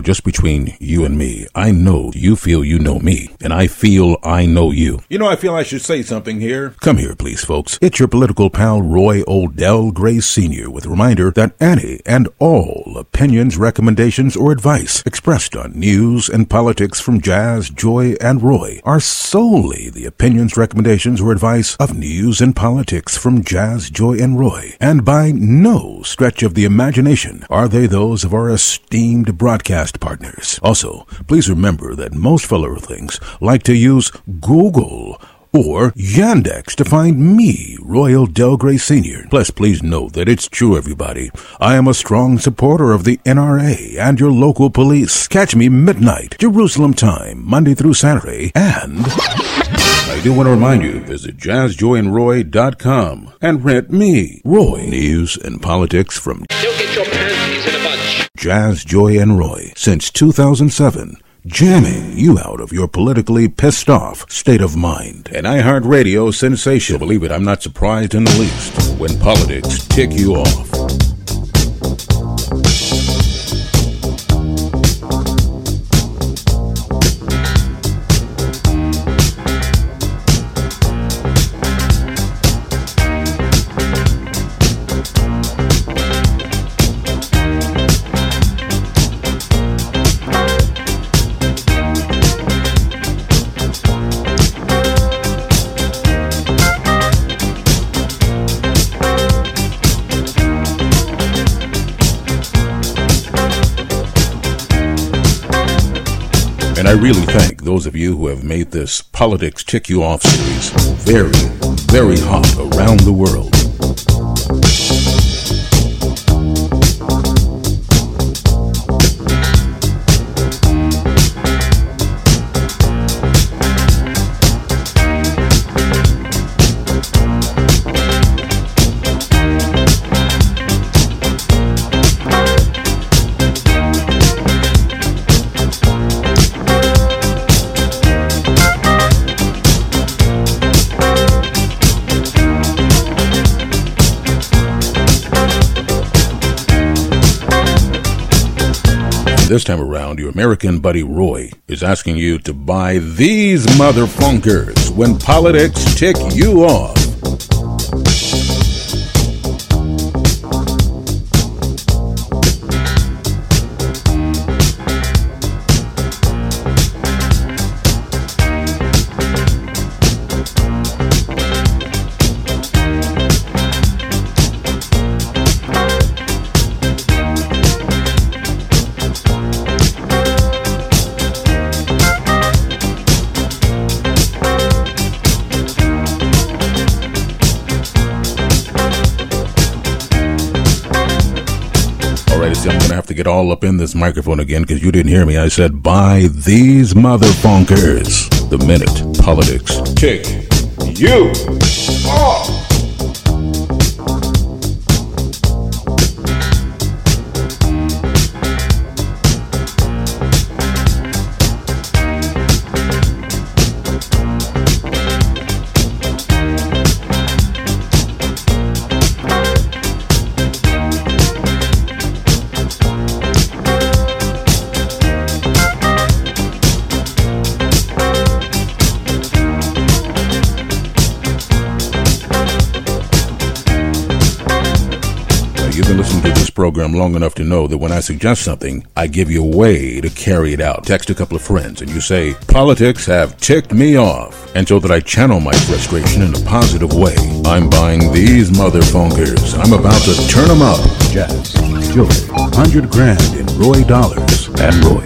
just between you and me, I know you feel you know me, and I feel I know you. I feel I should say something here. Come here, please, folks. It's your political pal, Roy Odell Gray Sr., with a reminder that any and all opinions, recommendations, or advice expressed on news and politics from Jazz, Joy, and Roy are solely the opinions, recommendations, or advice of news and politics from Jazz, Joy, and Roy, and by no stretch of the imagination are they those of our esteemed broadcast partners. Also, please remember that most fellow things like to use Google or Yandex to find me, Roy Odell Gray Sr. Plus, please note that it's true, everybody. I am a strong supporter of the NRA and your local police. Catch me midnight, Jerusalem time, Monday through Saturday, and I do want to remind you, visit JazzJoyandRoy.com and rent me, Roy, news and politics from Don't get your panties in a bunch. Jazz, Joy, and Roy since 2007. Jamming you out of your politically pissed off state of mind. An iHeartRadio sensation. Believe it, I'm not surprised in the least when politics tick you off. And I really thank those of you who have made this Politics Tick You Off series very, very hot around the world. This time around, your American buddy Roy is asking you to buy these motherfunkers when politics tick you off. I'm going to have to get all up in this microphone again because you didn't hear me. I said, buy these motherfunkers the minute politics tick you off. You've been listening to this program long enough to know that when I suggest something, I give you a way to carry it out. Text a couple of friends and you say, politics have ticked me off. And so that I channel my frustration in a positive way, I'm buying these motherfunkers. I'm about to turn them up. Jazz, Joy, $100,000 in Roy dollars and Roy.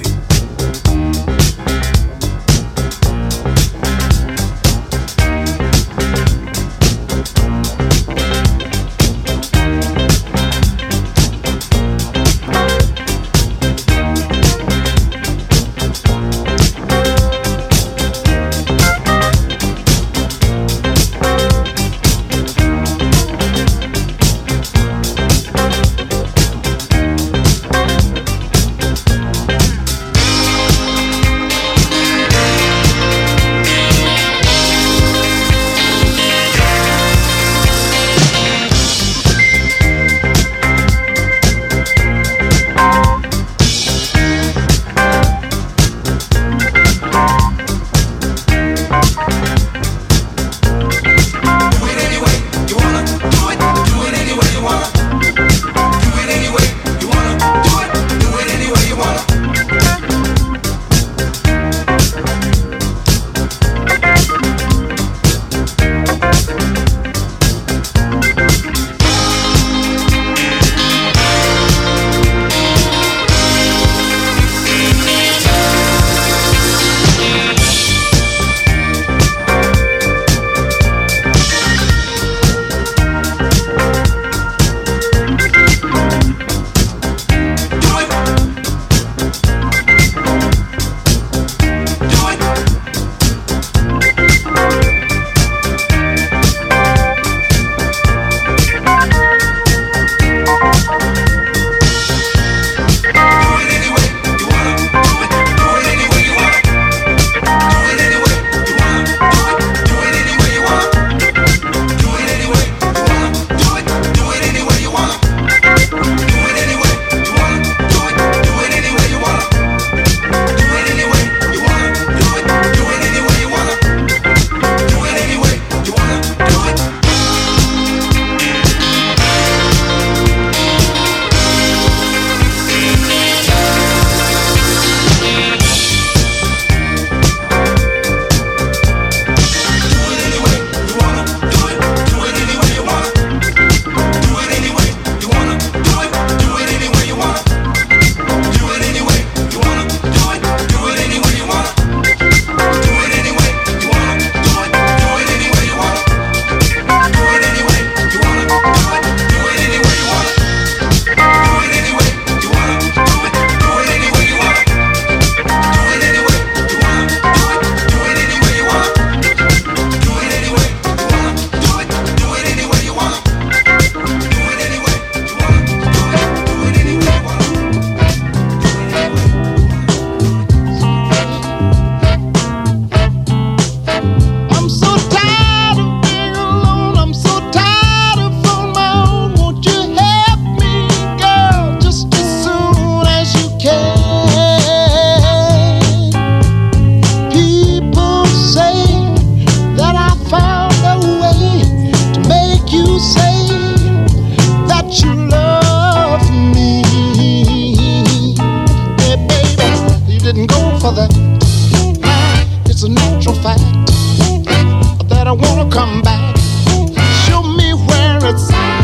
for that. It's a natural fact that I wanna come back. Show me where it's at.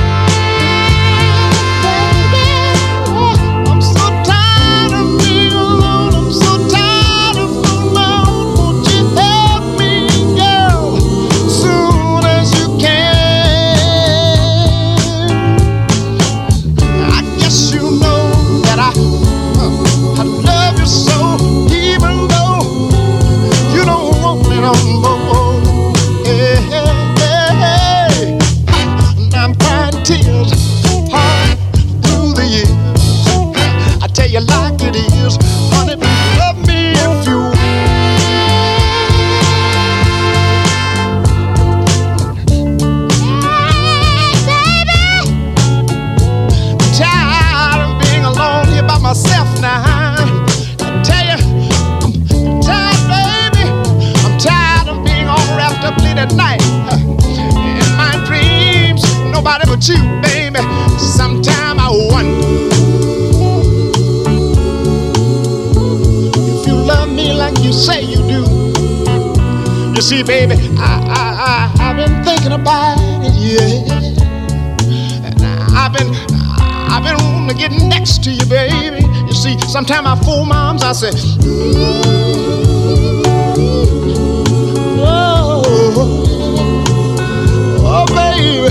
You, baby, sometime I wonder if you love me like you say you do. You see, baby, I've been thinking about it, yeah. And I've been wanting to get next to you, baby. You see, sometime I fool my arms, I say, oh, baby.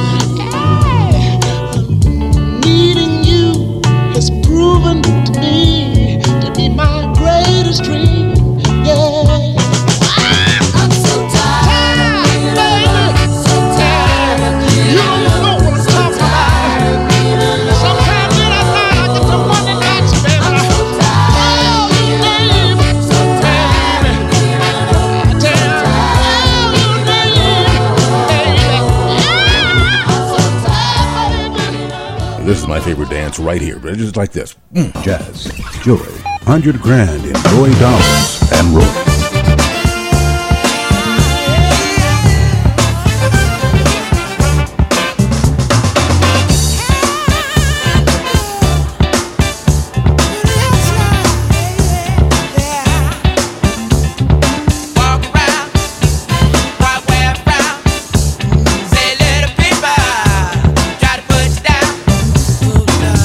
Proven to me to be my greatest dream, yeah. I'm so tired, baby. So tired. You don't know what I'm talking about. Sometimes in the night I get to wonder about you, baby. I'm so tired, baby. So tired. I tell you, baby. I'm so tired, baby. This is my favorite dance right here, but it's just like this. Jazz, Joy, 100 grand in Joy dollars and Roy.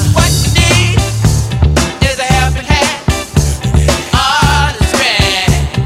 All the strength.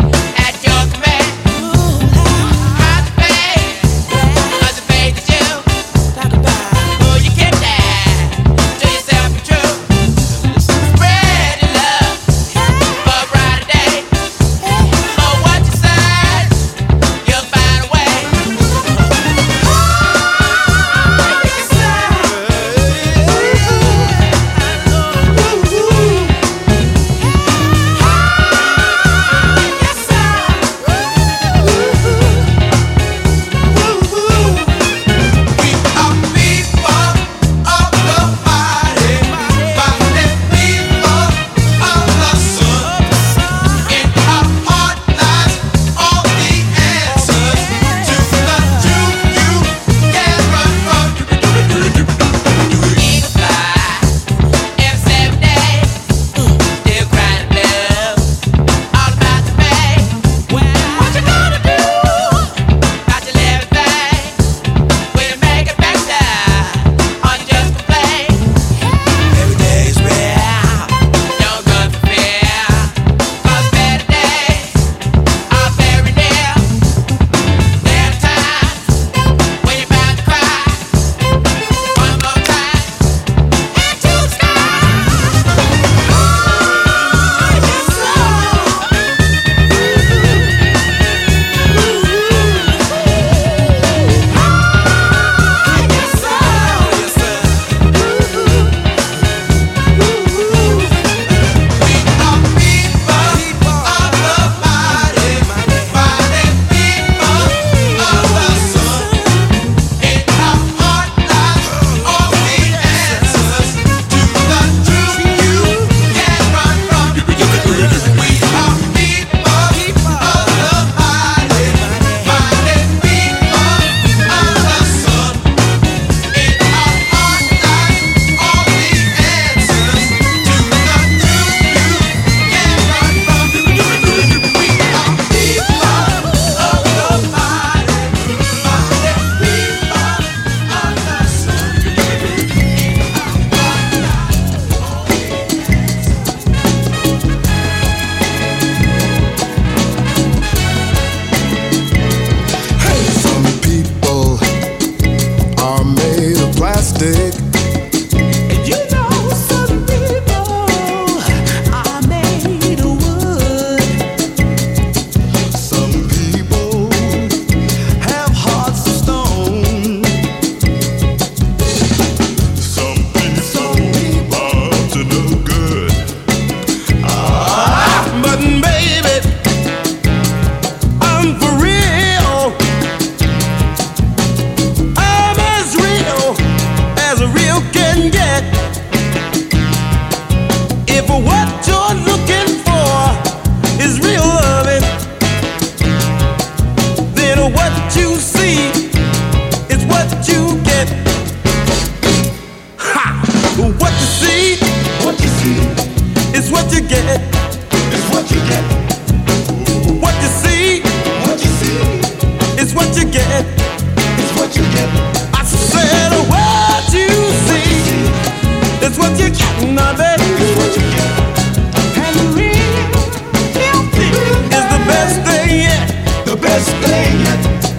you get is what you get. I said what you see is what you get, my baby. Is what you get. And real healthy is the best thing yet. The best thing yet.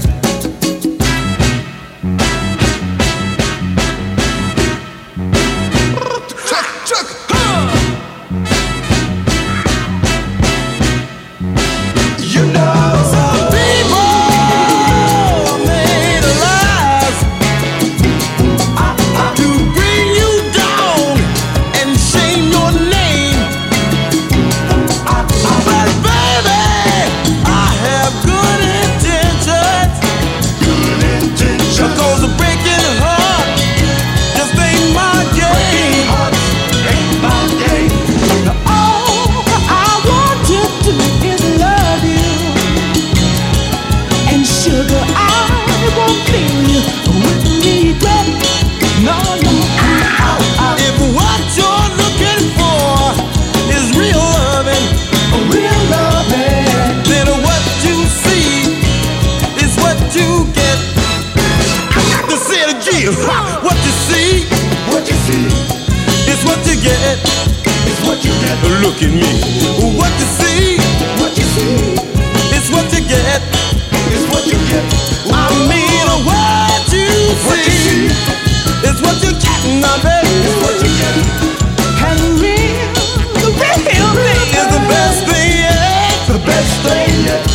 What you see, is what you get. Is what you get. Look at me. What you see, is what you get. Is what you get. I mean, what you see, is what you get, my baby. Is what you get. And the real thing is the best thing yet. The best thing yet.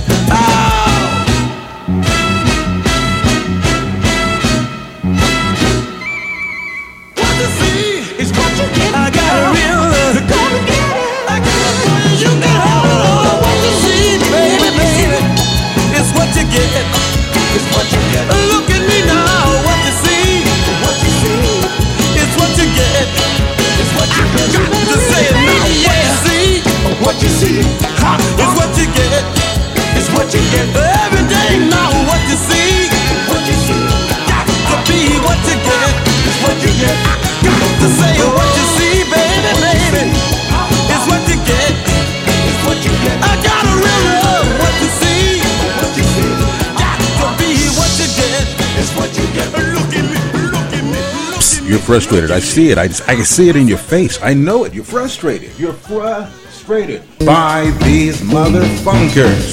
Look at me now, what you see, is what you get. It's what you get. I got to say it now, what you see, is what you get. It's what you get. Every day now, what you see, got to be what you get. It's what you get. I got to say what you see, baby, baby, it's what you get. It's what you get. I gotta really love what you see, got to be what you get. It's what you get. Look at me, look at me. Psst, you're frustrated. I see it. I can see it in your face. I know it. You're frustrated. You're frustrated by these motherfunkers.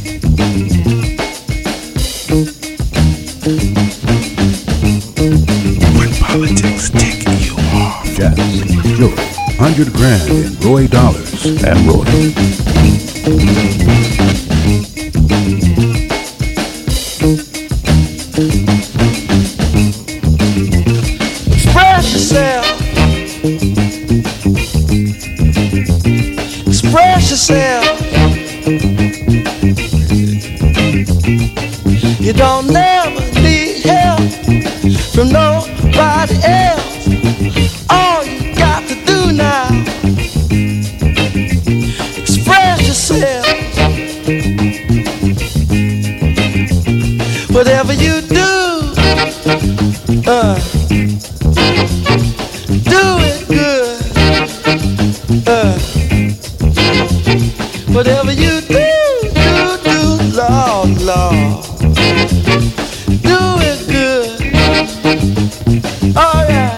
When politics tick you off. Jazz, Joey, 100 grand in Roy dollars and Roy. Express yourself. Express yourself. You don't never need help from nobody else. All you got to do now, express yourself. Whatever you do, do it good. Whatever you do, Lord, Lord, do it good. Oh yeah.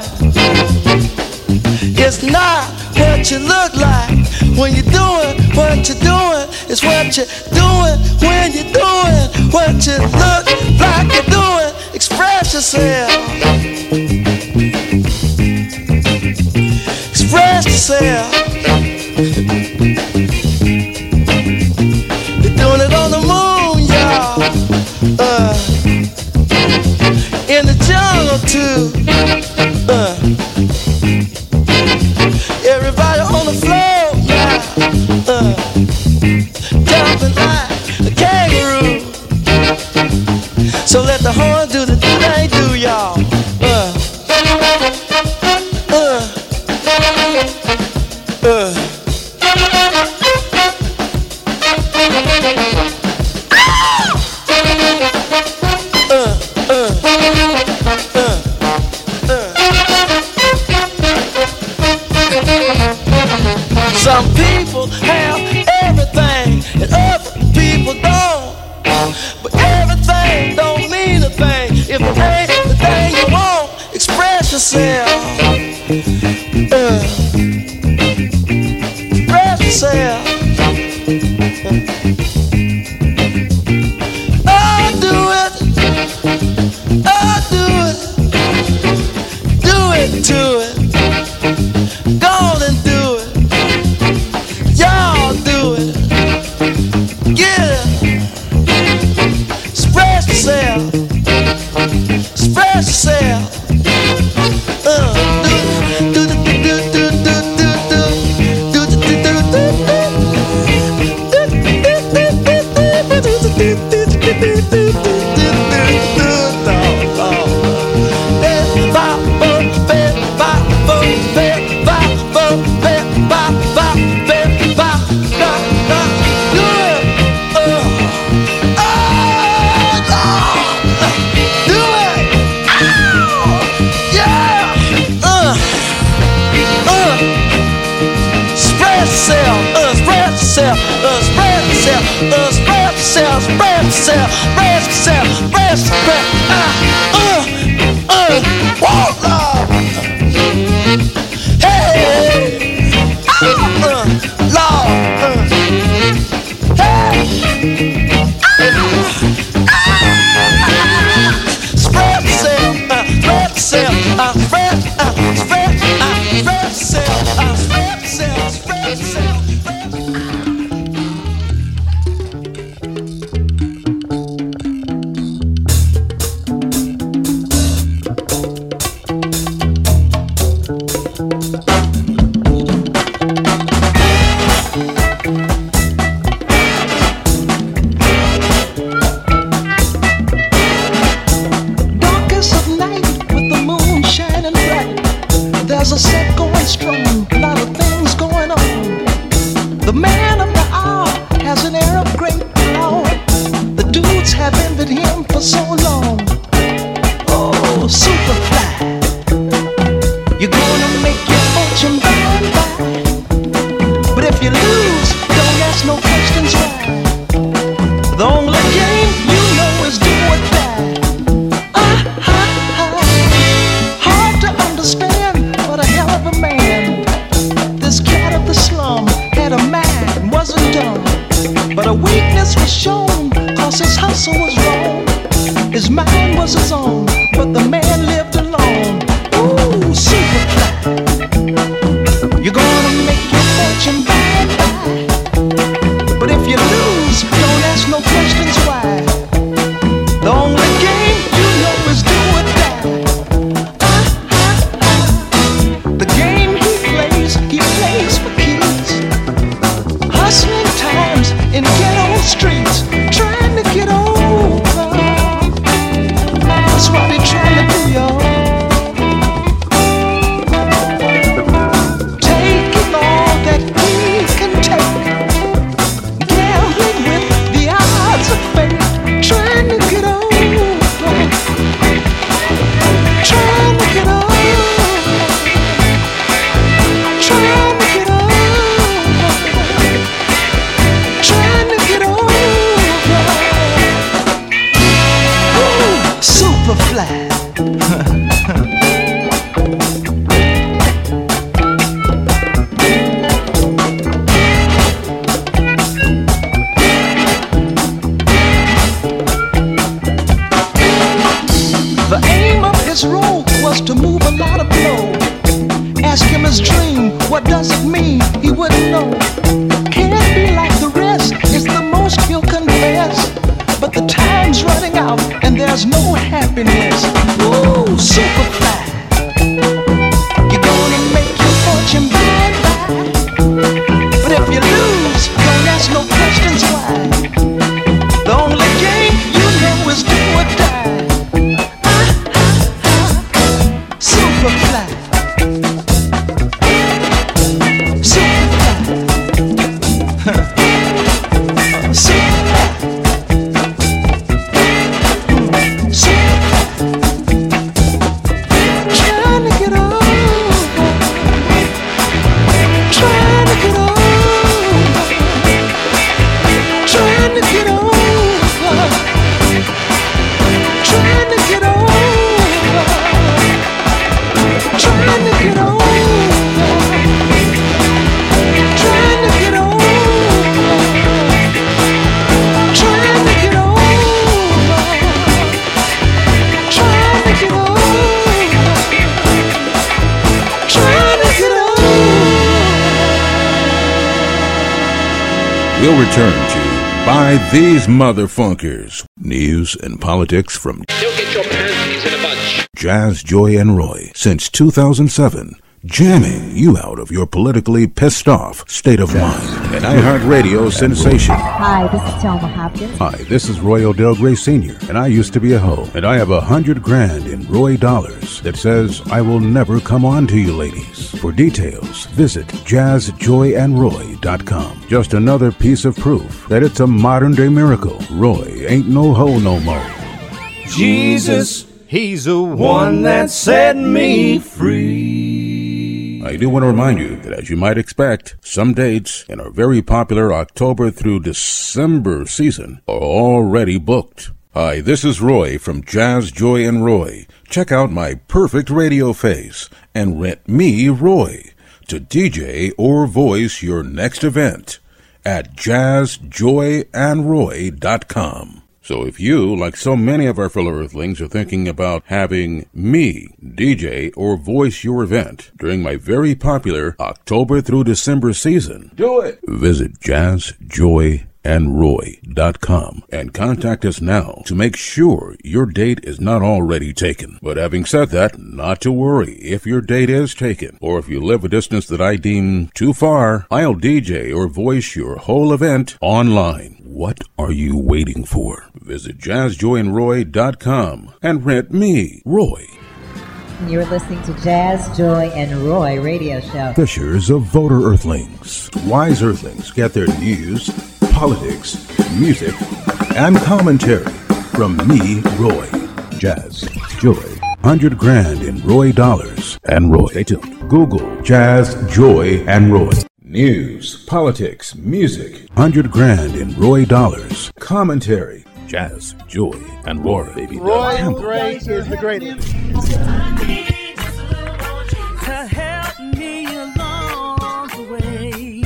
It's not what you look like when you're doing what you're doing. It's what you're doing when you're doing what you look like you're doing. Express yourself. Express yourself. You're doing it on the moon, y'all. In the jungle too. Everybody on the floor now, jumping like a kangaroo. So let the horn do the thing they do, y'all. cell. Breath cell. Oh, do it. Oh, do it. Do it to it. Go on and do it. Y'all do it. Get it. Spread yourself. Spread yourself. we'll return to By These Motherfunkers. News and politics from You'll get your panties in a bunch. Jazz, Joy, and Roy since 2007. Jamming you out of your politically pissed off state of mind. An iHeartRadio sensation. Hi, this is Thelma Hopkins. Hi, this is Roy Odell Gray Sr., and I used to be a hoe, and I have $100,000 in Roy dollars that says I will never come on to you ladies. For details, visit jazzjoyandroy.com. Just another piece of proof that it's a modern-day miracle. Roy ain't no hoe no more. Jesus, he's the one that set me free. I do want to remind you that, as you might expect, some dates in our very popular October through December season are already booked. Hi, this is Roy from Jazz, Joy, and Roy. Check out my perfect radio face and rent me, Roy, to DJ or voice your next event at jazzjoyandroy.com. So if you, like so many of our fellow Earthlings, are thinking about having me DJ or voice your event during my very popular October through December season, do it! Visit jazzjoyandroy.com and contact us now to make sure your date is not already taken. But having said that, not to worry. If your date is taken, or if you live a distance that I deem too far, I'll DJ or voice your whole event online. What are you waiting for? Visit jazzjoyandroy.com and rent me, Roy. You're listening to Jazz, Joy, and Roy radio show. Fishers of Voter Earthlings. Wise Earthlings get their news, politics, music, and commentary from me, Roy. Jazz, Joy, $100,000 in Roy dollars, and Roy. Stay tuned. Google Jazz, Joy, and Roy. News, politics, music, $100,000 in Roy dollars. commentary, Jazz, Joy, and Roy, baby. Roy Gray is the greatest. To help me along the way.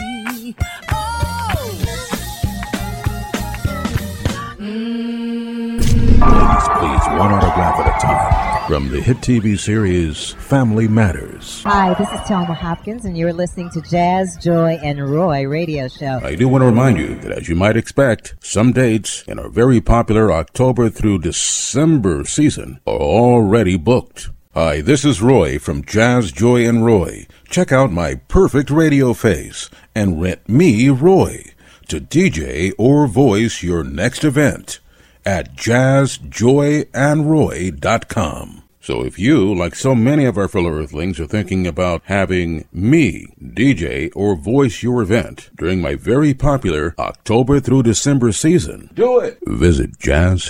Ladies, please, one autograph at a time. From the hit TV series Family Matters. Hi, this is Thelma Hopkins, and you're listening to Jazz, Joy, and Roy radio show. I do want to remind you that, as you might expect, some dates in our very popular October through December season are already booked. Hi, this is Roy from Jazz, Joy, and Roy. Check out my perfect radio face and rent me, Roy, to DJ or voice your next event at jazzjoyandroy.com. So if you, like so many of our fellow Earthlings, are thinking about having me DJ or voice your event during my very popular October through December season, do it! Visit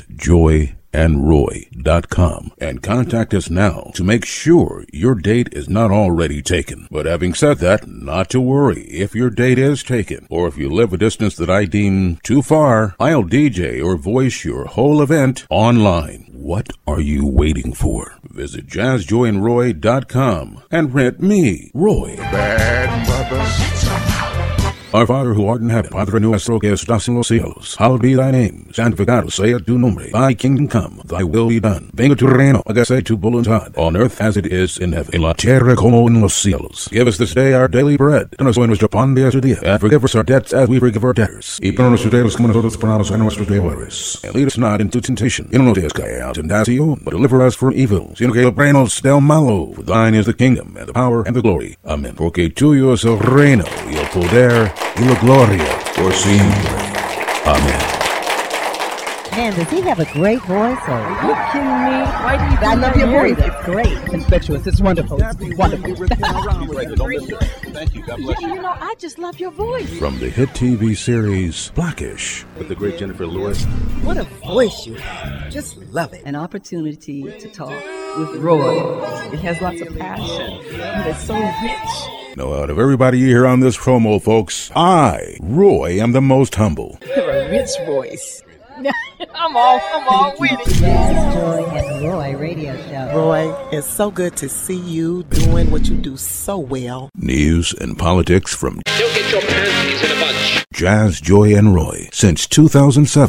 jazzjoyandroy.com and contact us now to make sure your date is not already taken. But having said that, not to worry. If your date is taken, or if you live a distance that I deem too far, I'll DJ or voice your whole event online. What are you waiting for? Visit jazzjoyandroy.com and rent me, Roy. Bad mother. Our Father who art in heaven, Padre nuestro que estás en los cielos, hallowed be thy name. Santificado sea tu nombre. Thy kingdom come, thy will be done. Venga tu reino, hágase tu voluntad, on earth as it is in heaven. En la tierra como en los cielos. Give us this day our daily bread. Danos hoy nuestro pan de este día. And forgive us our debts as we forgive our debtors. Y perdona nuestros deudos como nosotros perdonamos a nuestros deudores. And lead us not into temptation. Y no nos dejes caer en tentación, but deliver us from evil. Sino que libranos del malo. For thine is the kingdom, and the power, and the glory. Amen. Porque tuyo es el reino, y el poder, y la gloria por siempre. Amen. Man, does he have a great voice? Or... Are you kidding me? Why do you I love your voice. It's great. It's infectious. It's wonderful. It's wonderful. Thank you. God bless you. You know, I just love your voice. From the hit TV series Blackish. With the great Jennifer Lewis. What a voice you have. Just love it. An opportunity to talk with Roy. It has lots of passion. And it's so rich. Now, out of everybody here on this promo, folks, I, Roy, am the most humble. You have a rich voice. I'm all with it. Jazz, Joy, and Roy radio show. Roy, it's so good to see you doing what you do so well. News and politics from You'll get your panties in a bunch. Jazz, Joy, and Roy since 2007.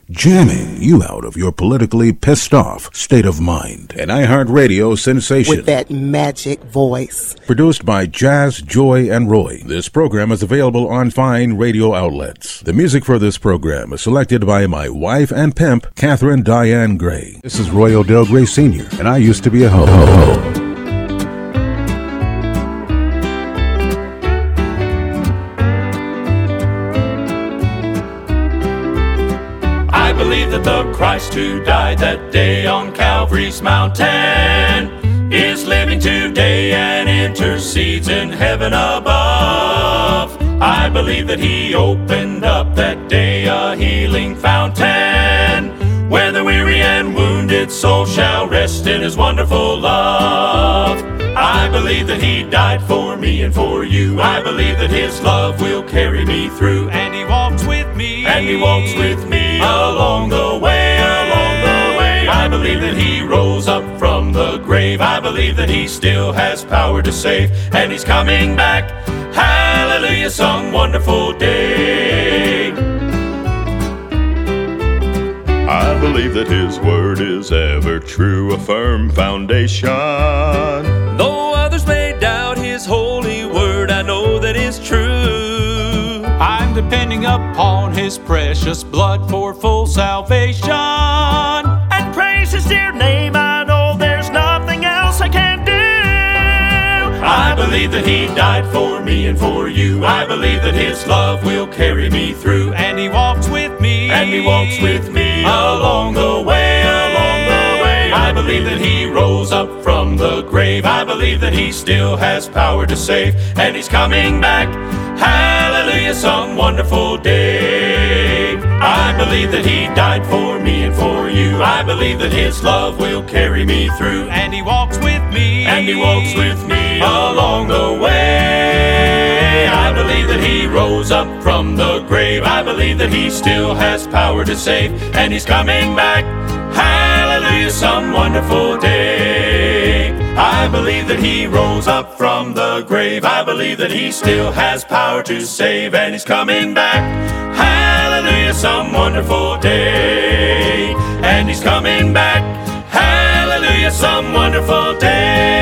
jamming you out of your politically pissed off state of mind. An iHeartRadio sensation. With that magic voice. Produced by Jazz, Joy, and Roy. This program is available on fine radio outlets. The music for this program is selected by my wife and pimp, Catherine Diane Gray. This is Roy Odell Gray Sr., and I used to be a ho-ho-ho. I believe that the Christ who died that day on Calvary's mountain is living today and intercedes in heaven above. I believe that he opened up that day a healing fountain where the weary and wounded soul shall rest in his wonderful love. I believe that he died for me and for you. I believe that his love will carry me through. And he walks with me. And he walks with me along the way, along the way. I believe that he rose up from the grave. I believe that he still has power to save. And he's coming back. Hallelujah, some wonderful day. I believe that his word is ever true, a firm foundation. Though others may doubt his holy word, I know that it's true. I'm depending upon his precious blood for full salvation. And praise his dear name, I know there's nothing else I can do. I believe that he died for me and for you. I believe that his love will carry me through. And he walks with me. And he walks with me along the way, along the way. I believe that he rose up from the grave. I believe that he still has power to save. And he's coming back. Hallelujah, some wonderful day. I believe that he died for me and for you. I believe that his love will carry me through. And he walks with me. And he walks with me along the way. I believe that he rose up from the grave. I believe that he still has power to save. And he's coming back. Hallelujah, some wonderful day. I believe that he rose up from the grave. I believe that he still has power to save. And he's coming back. Hallelujah, some wonderful day. And he's coming back. Hallelujah, some wonderful day.